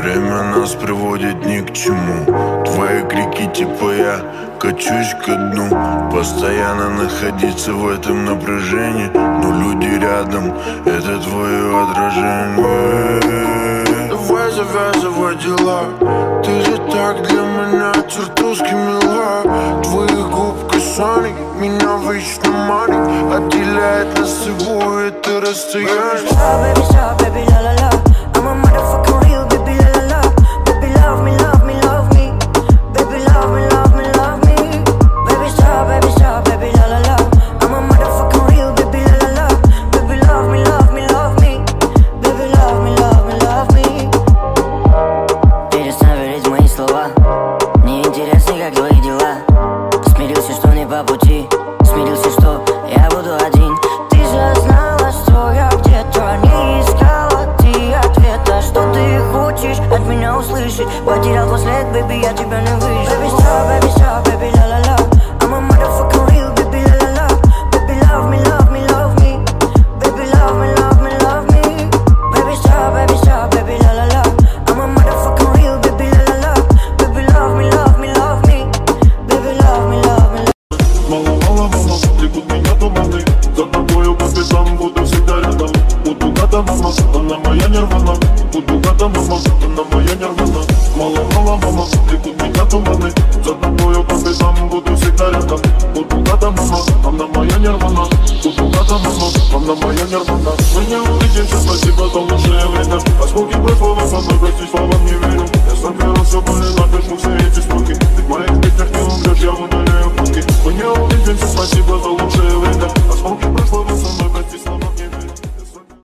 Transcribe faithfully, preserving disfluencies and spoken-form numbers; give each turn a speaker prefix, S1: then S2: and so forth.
S1: Время нас приводит ни к чему. Твои крики типа я качусь ко дну. Постоянно находиться в этом напряжении, но люди рядом — это твое отражение. Давай завязывай дела, ты же так для меня чертовски мила. Твоих губ касаний меня вечно манит, отделяет нас с собой это расстояние.
S2: Baby, stop, baby, la la la. I'm a motherfucking real, baby, la la la. Baby, love me, love me, love me. Baby, love me, love me, love me. Baby, stop, baby, stop, baby, la la la. I'm a motherfucking real, baby, la la la. Baby, love me, love me, love me. Baby, love me, love me, love me. Перестань верить в мои слова. Мне интересно, как твои дела. Смирился, что не по пути. Смирился, что я буду один. Ты же знала, что я где-то не искала ты ответа. Что ты хочешь от меня услышать? Потерял твой след, baby, я тебя не выжил. Baby, stop, baby, stop, baby, la la la. I'm a motherfucking real, baby, la la la. Baby, love me, love me, love me. Baby, love me, love me, love me. Baby, stop, baby, stop, baby, la la la. I'm a motherfucking real, baby, la la la. Baby, love me, love me, love me. Baby, love me, love me, love me.
S3: Мало, мало, мало, текут меня туманы. За тобою по пятам буду всегда рядом. Буду гата, мама, она моя нирвана. Буду гата, мама, она моя нирвана. Мало, мало, мама, текут меня туманы. За тобою по пятам буду всегда рядом. Буду гата, мама, она моя нирвана. Буду гата, мама, она моя нирвана. Мы не увидимся, спасибо за лучшее время. Осколки прошлого, со мной прости, словам не верю. Я собирался, блин, напишу все эти строки. Ты в моих песнях не умрешь, я удаляю фотки. Мы не увидимся, спасибо за лучшее.